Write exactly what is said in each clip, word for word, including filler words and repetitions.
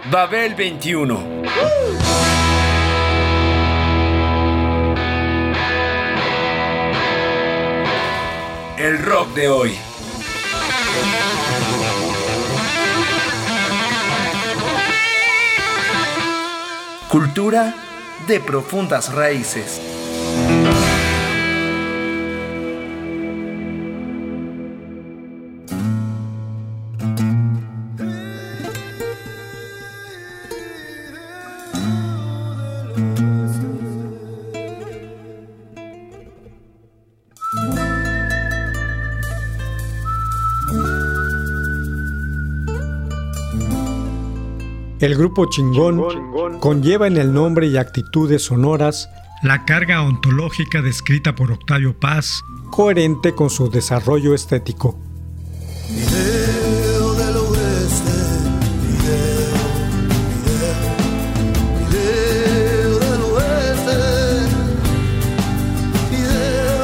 Babel veintiuno. El rock de hoy. Cultura de profundas raíces. El grupo Chingón, Chingón conlleva en el nombre y actitudes sonoras la carga ontológica descrita por Octavio Paz, coherente con su desarrollo estético. Video del oeste, video, video, video del oeste, video.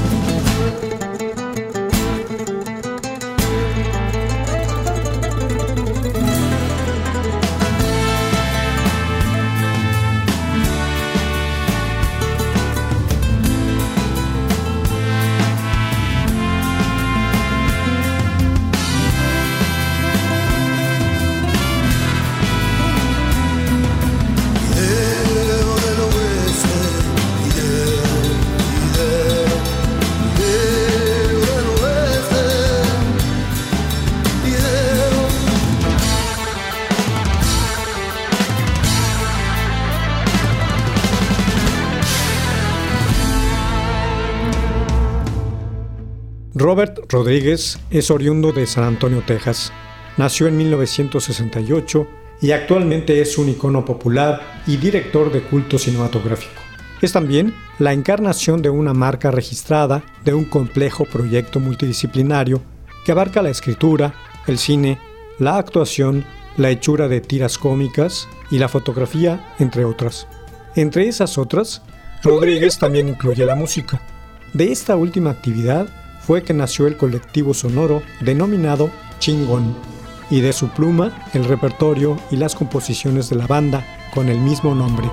Robert Rodríguez es oriundo de San Antonio, Texas. Nació en mil novecientos sesenta y ocho y actualmente es un icono popular y director de culto cinematográfico. Es también la encarnación de una marca registrada de un complejo proyecto multidisciplinario que abarca la escritura, el cine, la actuación, la hechura de tiras cómicas y la fotografía, entre otras. Entre esas otras, Rodríguez también incluye la música. De esta última actividad fue que nació el colectivo sonoro denominado Chingón, y de su pluma el repertorio y las composiciones de la banda con el mismo nombre.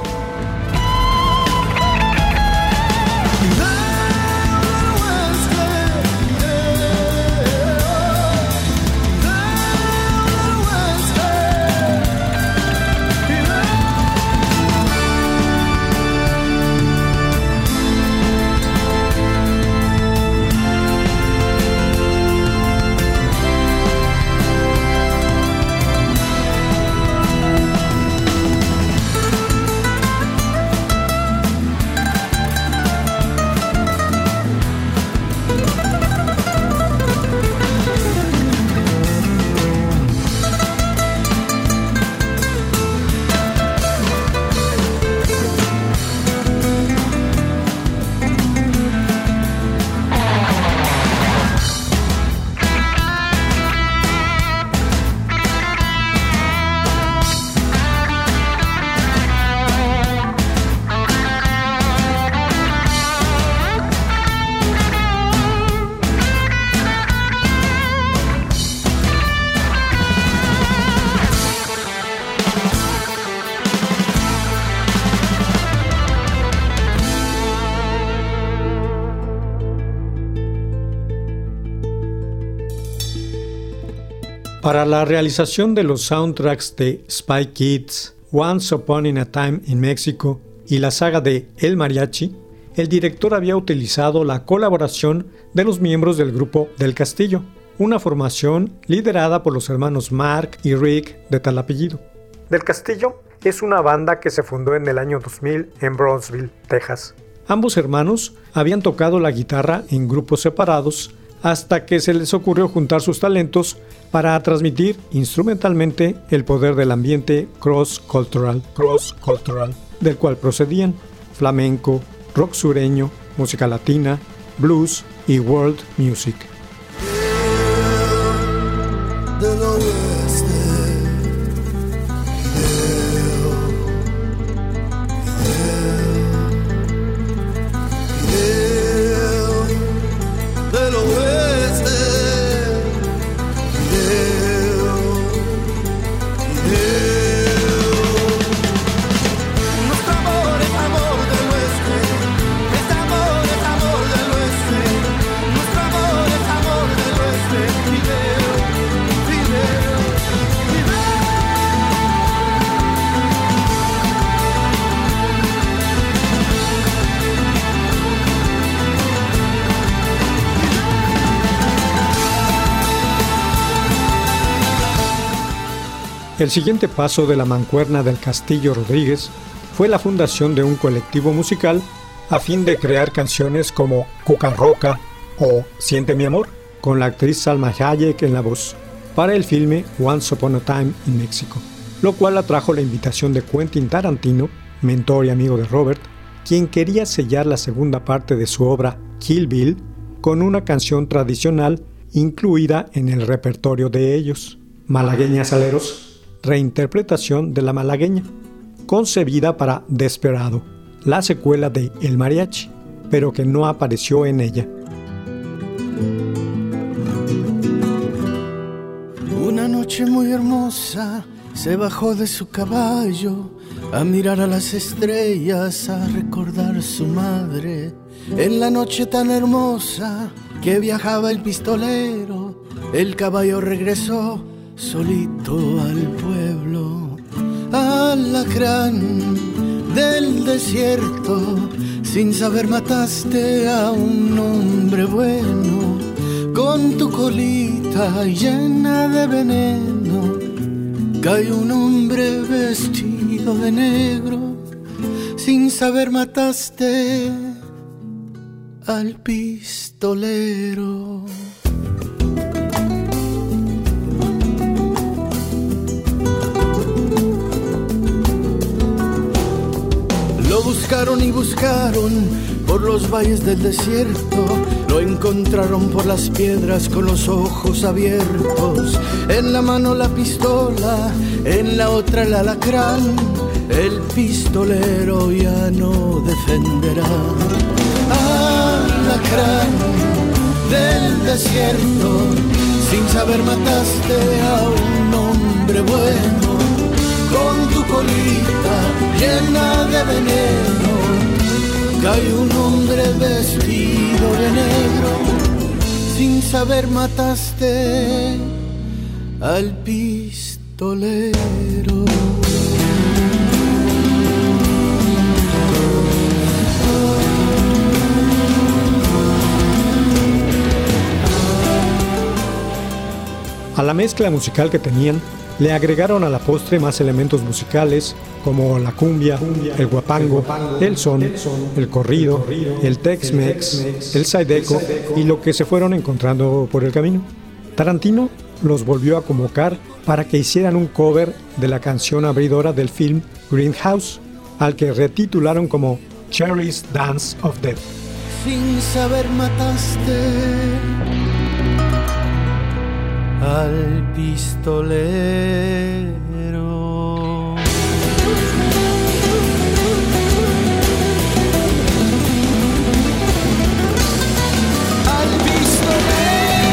Para la realización de los soundtracks de Spy Kids, Once Upon a Time in Mexico y la saga de El Mariachi, el director había utilizado la colaboración de los miembros del grupo Del Castillo, una formación liderada por los hermanos Mark y Rick de tal apellido. Del Castillo es una banda que se fundó en el año dos mil en Brownsville, Texas. Ambos hermanos habían tocado la guitarra en grupos separados hasta que se les ocurrió juntar sus talentos para transmitir instrumentalmente el poder del ambiente cross-cultural, cross-cultural, del cual procedían flamenco, rock sureño, música latina, blues y world music. Yeah. El siguiente paso de la mancuerna del Castillo Rodríguez fue la fundación de un colectivo musical a fin de crear canciones como Cucarroca o Siente mi amor, con la actriz Salma Hayek en la voz, para el filme Once Upon a Time in Mexico, lo cual atrajo la invitación de Quentin Tarantino, mentor y amigo de Robert, quien quería sellar la segunda parte de su obra Kill Bill con una canción tradicional incluida en el repertorio de ellos, Malagueñas Aleros, reinterpretación de La Malagueña, concebida para Desperado, la secuela de El Mariachi, pero que no apareció en ella. Una noche muy hermosa se bajó de su caballo a mirar a las estrellas, a recordar su madre. En la noche tan hermosa que viajaba el pistolero, el caballo regresó solito al pueblo. Alacrán del desierto, sin saber mataste a un hombre bueno, con tu colita llena de veneno. Cayó un hombre vestido de negro, sin saber mataste al pistolero. Lo buscaron y buscaron por los valles del desierto, lo encontraron por las piedras con los ojos abiertos, en la mano la pistola, en la otra el alacrán. El pistolero ya no defenderá. Alacrán del desierto, sin saber mataste a un hombre bueno, con tu colita llena de veneno. Cayó un hombre vestido de negro, sin saber mataste al pistolero. A la mezcla musical que tenían, le agregaron a la postre más elementos musicales como la cumbia, el guapango, el son, el corrido, el tex-mex, el zydeco y lo que se fueron encontrando por el camino. Tarantino los volvió a convocar para que hicieran un cover de la canción abridora del film Greenhouse, al que retitularon como Cherry's Dance of Death. Sin saber mataste al pistolero. Al pistolero.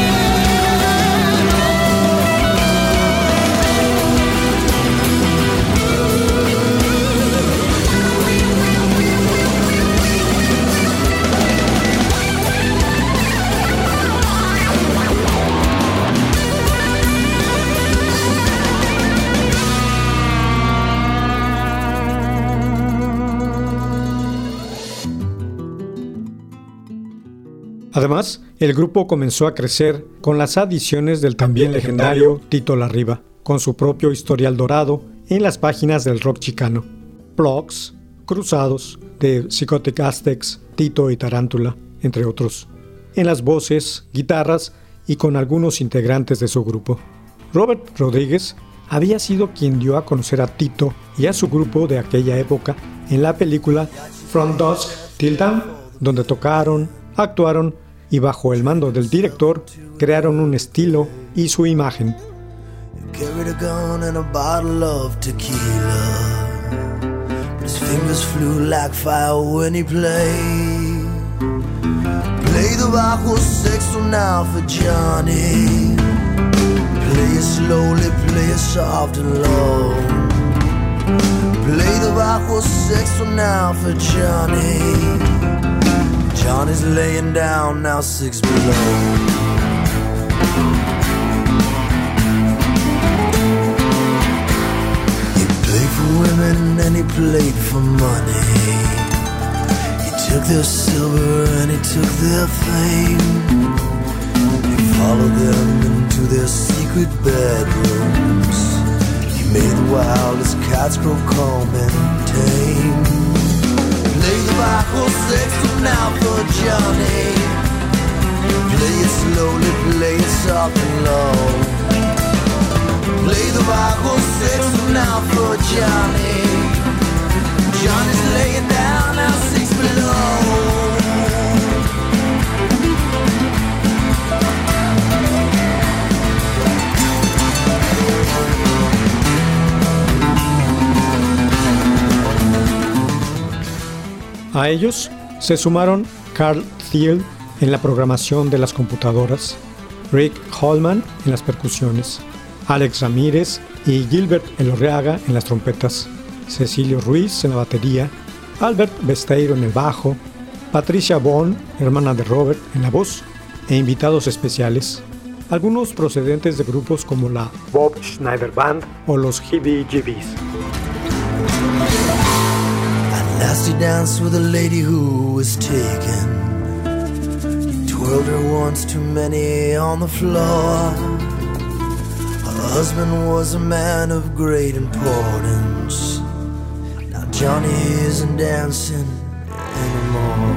Además, el grupo comenzó a crecer con las adiciones del también legendario Tito Larriba, con su propio historial dorado en las páginas del rock chicano. Plugs, Cruzados, de Psychotic Aztecs, Tito y Tarántula, entre otros. En las voces, guitarras y con algunos integrantes de su grupo. Robert Rodríguez había sido quien dio a conocer a Tito y a su grupo de aquella época en la película From Dusk Till Dawn, donde tocaron, actuaron y bajo el mando del director crearon un estilo y su imagen. Carried a gun and a bottle of tequila, but his fingers flew like fire when he played. Play the bajo sexto now for Johnny. Play it slowly, play it soft and low. Play the bajo sexto now for Johnny. Johnny's laying down now six below. He played for women and he played for money. He took their silver and he took their fame. He followed them into their secret bedrooms. He May the wildest cats grow calm and tame. Play the bajo sexto now for Johnny. Play it slowly, play it soft and low. Play the bajo sexto now for Johnny. Johnny's laying down now six below. A ellos se sumaron Carl Thiel en la programación de las computadoras, Rick Holman en las percusiones, Alex Ramírez y Gilbert Elorriaga en las trompetas, Cecilio Ruiz en la batería, Albert Besteiro en el bajo, Patricia Bond, hermana de Robert, en la voz, e invitados especiales, algunos procedentes de grupos como la Bob Schneider Band o los Heebie Jeebies. Last he danced with a lady who was taken. He twirled her once too many on the floor. Her husband was a man of great importance. Now Johnny isn't dancing anymore.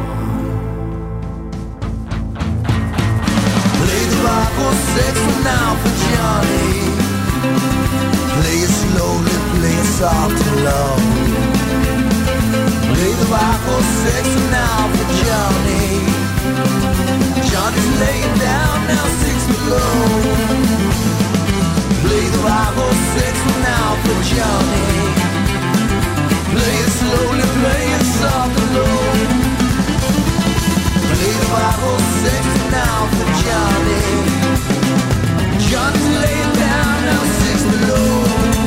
Play the bajo sexto now for Johnny. Play it slowly, play it soft and low. Play the bajo sexto now for Johnny. Johnny's laying down now six below. Play the bajo sexto now for Johnny. Play it slowly, play it soft and low. Play the bajo sexto now for Johnny. Johnny's laying down now six below.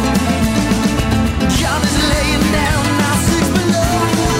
Johnny's laying down now six below.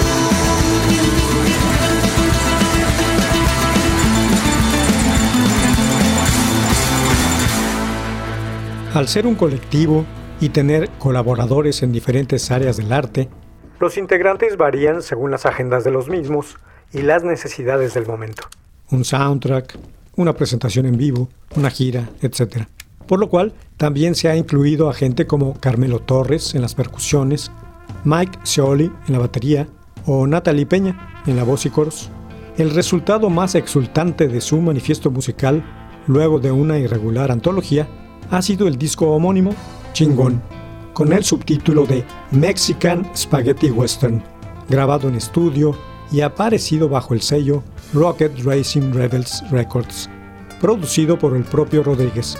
Al ser un colectivo y tener colaboradores en diferentes áreas del arte, los integrantes varían según las agendas de los mismos y las necesidades del momento. Un soundtrack, una presentación en vivo, una gira, etcétera. Por lo cual, también se ha incluido a gente como Carmelo Torres en las percusiones, Mike Scioli en la batería o Natalie Peña en la voz y coros. El resultado más exultante de su manifiesto musical, luego de una irregular antología, ha sido el disco homónimo Chingón, con el subtítulo de Mexican Spaghetti Western, grabado en estudio y aparecido bajo el sello Rocket Racing Rebels Records, producido por el propio Rodríguez.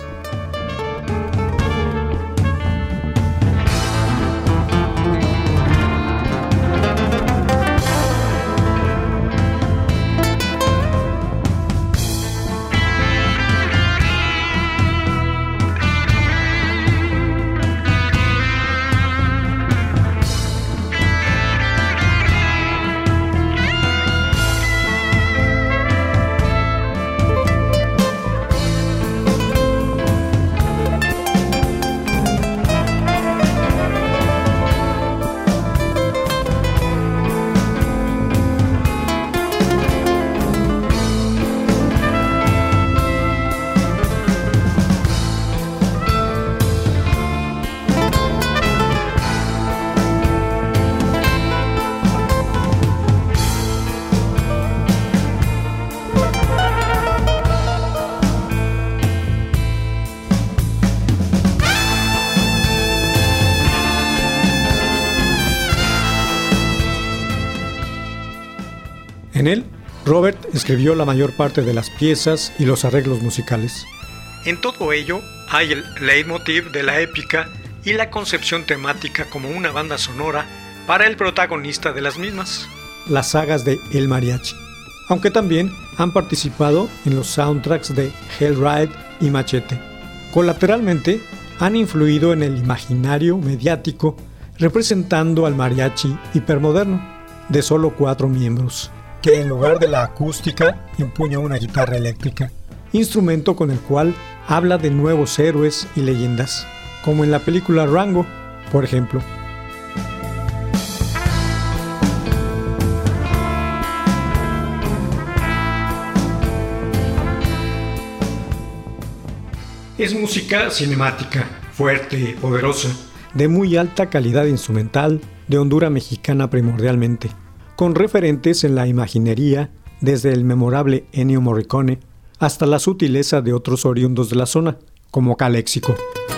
En él, Robert escribió la mayor parte de las piezas y los arreglos musicales. En todo ello hay el leitmotiv de la épica y la concepción temática como una banda sonora para el protagonista de las mismas, las sagas de El Mariachi, aunque también han participado en los soundtracks de Hellride y Machete. Colateralmente, han influido en el imaginario mediático representando al mariachi hipermoderno, de solo cuatro miembros, que en lugar de la acústica empuña una guitarra eléctrica, instrumento con el cual habla de nuevos héroes y leyendas, como en la película Rango, por ejemplo. Es música cinemática, fuerte, poderosa, de muy alta calidad instrumental, de hondura mexicana primordialmente, con referentes en la imaginería desde el memorable Ennio Morricone hasta la sutileza de otros oriundos de la zona, como Calexico.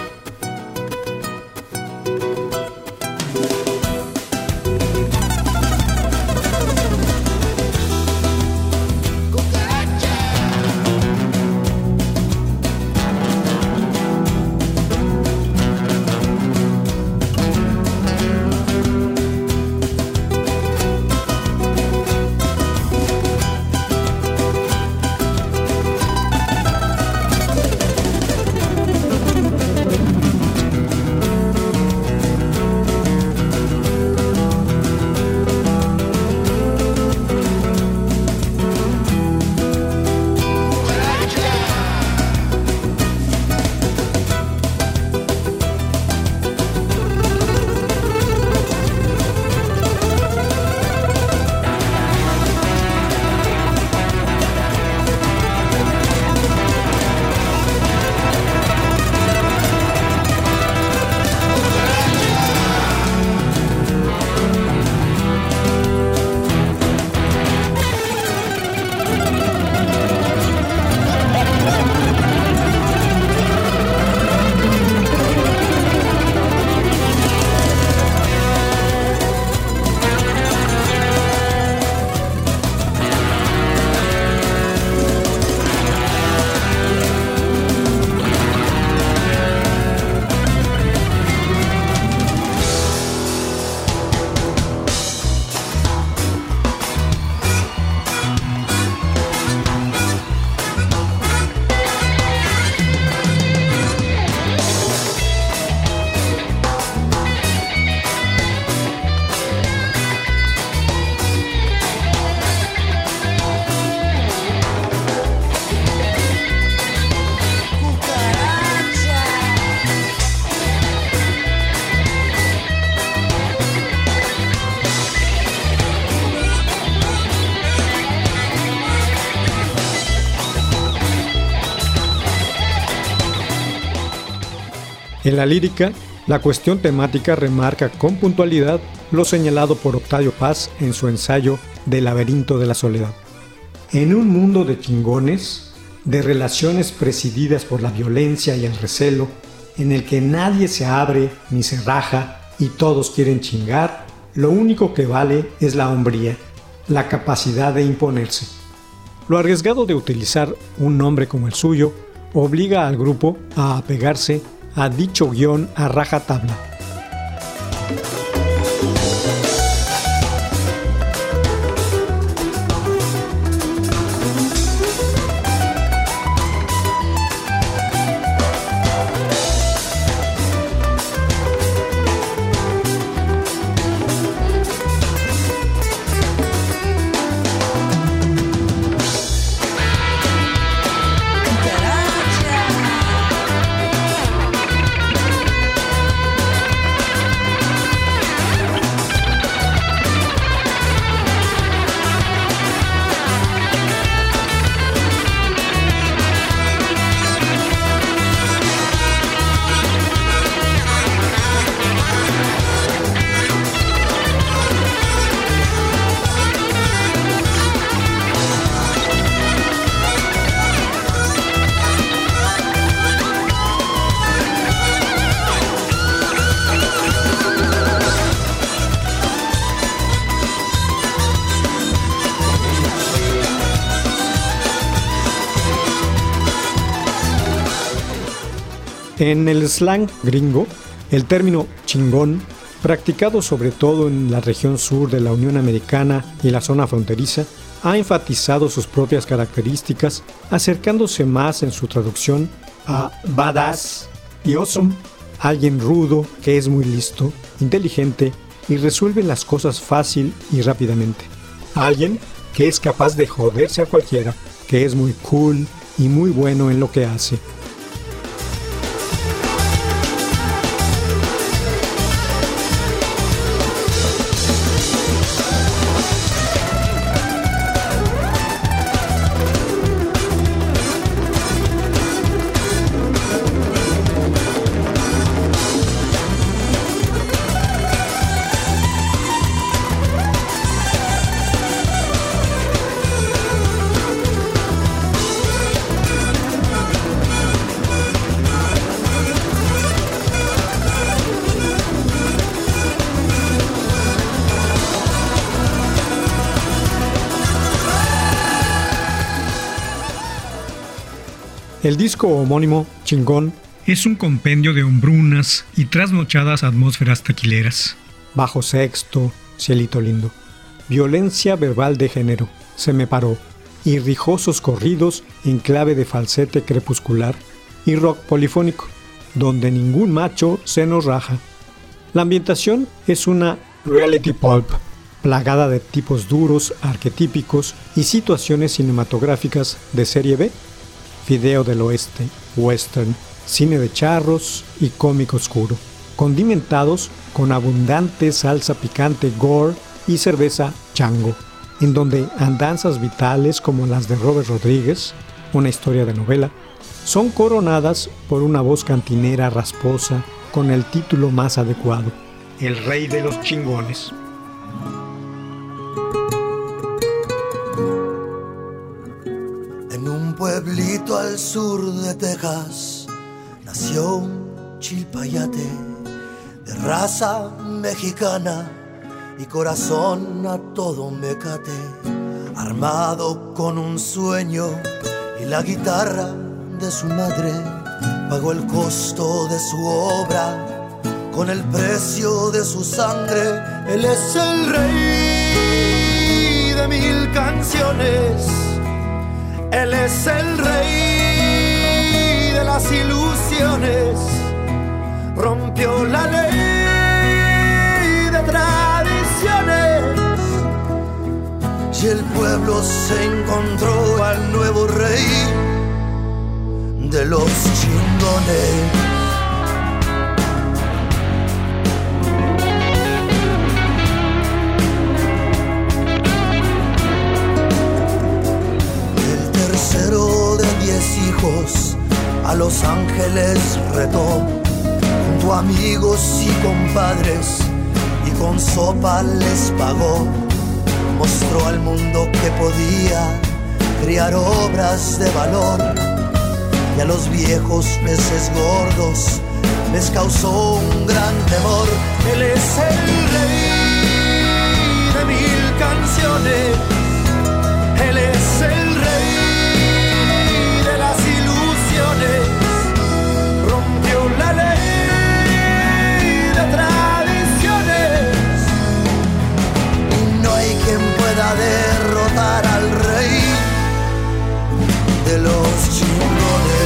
En la lírica, la cuestión temática remarca con puntualidad lo señalado por Octavio Paz en su ensayo del laberinto de la soledad. En un mundo de chingones, de relaciones presididas por la violencia y el recelo, en el que nadie se abre ni se raja y todos quieren chingar, lo único que vale es la hombría, la capacidad de imponerse. Lo arriesgado de utilizar un nombre como el suyo obliga al grupo a apegarse a dicho guión a rajatabla. En el slang gringo, el término chingón, practicado sobre todo en la región sur de la Unión Americana y la zona fronteriza, ha enfatizado sus propias características, acercándose más en su traducción a badass y awesome, alguien rudo que es muy listo, inteligente y resuelve las cosas fácil y rápidamente. Alguien que es capaz de joderse a cualquiera, que es muy cool y muy bueno en lo que hace. El disco homónimo, Chingón, es un compendio de hombrunas y trasnochadas atmósferas tequileras. Bajo sexto, cielito lindo. Violencia verbal de género, se me paró. Y rijosos corridos en clave de falsete crepuscular. Y rock polifónico, donde ningún macho se nos raja. La ambientación es una reality pulp, plagada de tipos duros, arquetípicos y situaciones cinematográficas de serie B. Video del oeste, western, cine de charros y cómic oscuro, condimentados con abundante salsa picante gore y cerveza chango, en donde andanzas vitales como las de Robert Rodríguez, una historia de novela, son coronadas por una voz cantinera rasposa con el título más adecuado, El Rey de los Chingones. En un pueblito al sur de Texas nació un chilpayate de raza mexicana y corazón a todo mecate, armado con un sueño y la guitarra de su madre. Pagó el costo de su obra con el precio de su sangre. Él es el rey de mil canciones. Él es el rey de las ilusiones. Rompió la ley de tradiciones y el pueblo se encontró al nuevo rey de los chingones. El tercero de diez hijos a Los Ángeles retó, junto a amigos y compadres, y con sopa les pagó. Mostró al mundo que podía criar obras de valor, y a los viejos peces gordos les causó un gran temor. Él es el rey de mil canciones. Él es el rey de las ilusiones. Rompió la ley de tradiciones y no hay quien pueda derrotar al rey de los chingones.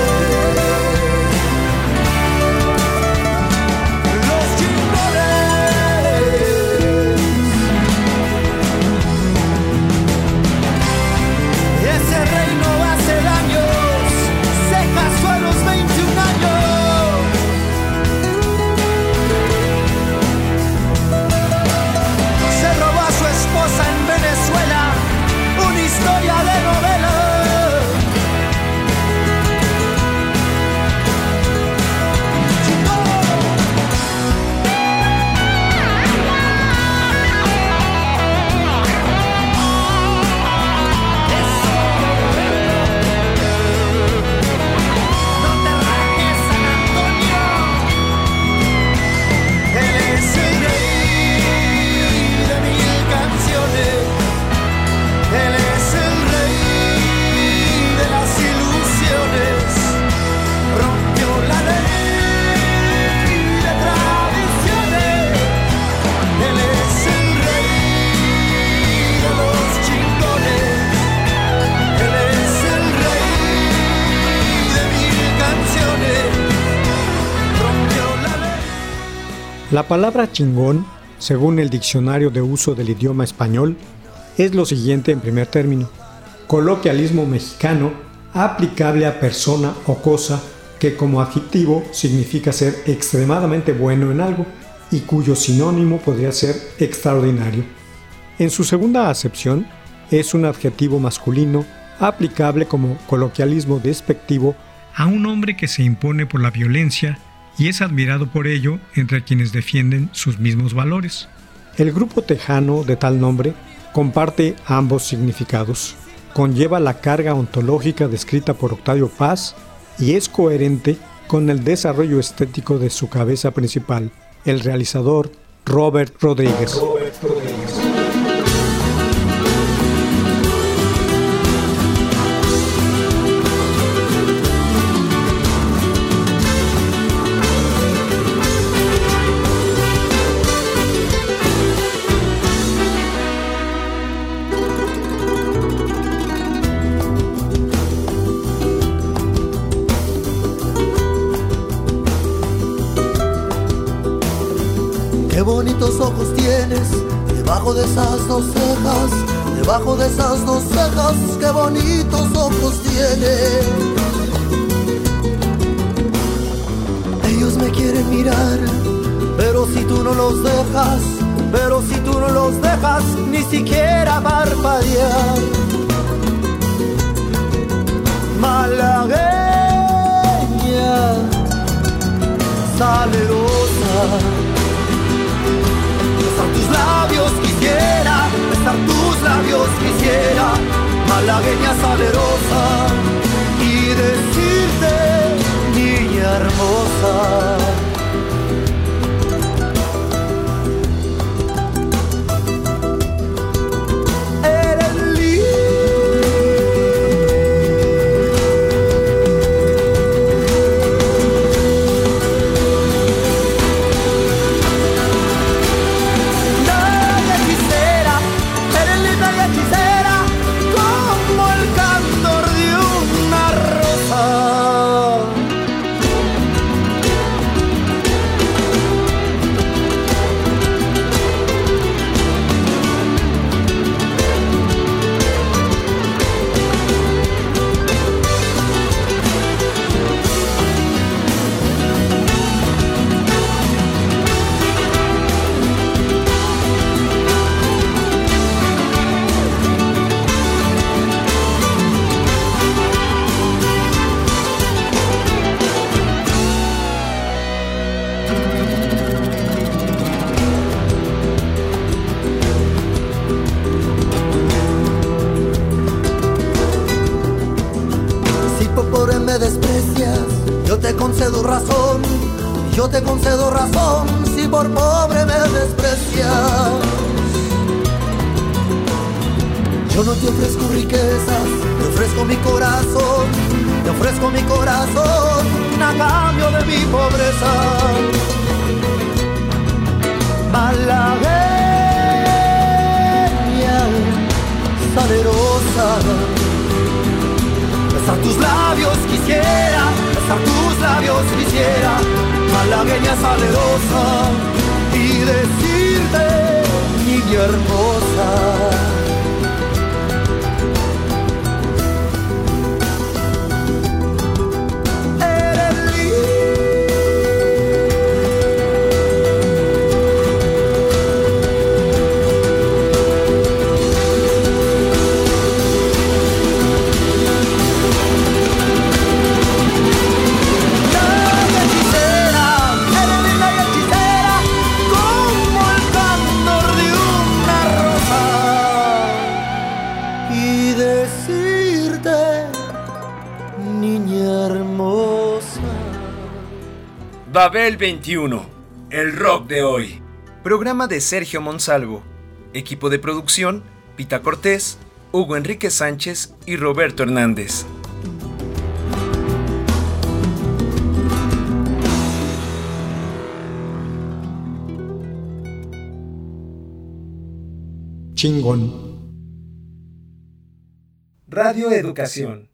La palabra chingón, según el diccionario de uso del idioma español, es lo siguiente en primer término: coloquialismo mexicano aplicable a persona o cosa que como adjetivo significa ser extremadamente bueno en algo y cuyo sinónimo podría ser extraordinario. En su segunda acepción, es un adjetivo masculino aplicable como coloquialismo despectivo a un hombre que se impone por la violencia y es admirado por ello entre quienes defienden sus mismos valores. El grupo tejano de tal nombre comparte ambos significados, conlleva la carga ontológica descrita por Octavio Paz y es coherente con el desarrollo estético de su cabeza principal, el realizador Robert Rodríguez. Robert Rodríguez. bonitos ojos tienes, debajo de esas dos cejas, debajo de esas dos cejas, qué bonitos ojos tienes. Ellos me quieren mirar, pero si tú no los dejas, pero si tú no los dejas, ni siquiera parpadear. Malagueña, salerosa, besar tus labios quisiera, besar tus labios quisiera, malagueña salerosa, y decirte, niña hermosa. Yo te concedo razón si por pobre me desprecias. Yo no te ofrezco riquezas, te ofrezco mi corazón, te ofrezco mi corazón a cambio de mi pobreza. Malagueña, salerosa, besar tus labios quisiera, besar tus labios quisiera, malagueña salerosa, y decirte, niña hermosa. Babel veintiuno, el rock de hoy. Programa de Sergio Monsalvo. Equipo de producción, Pita Cortés, Hugo Enrique Sánchez y Roberto Hernández. Chingón. Radio Educación.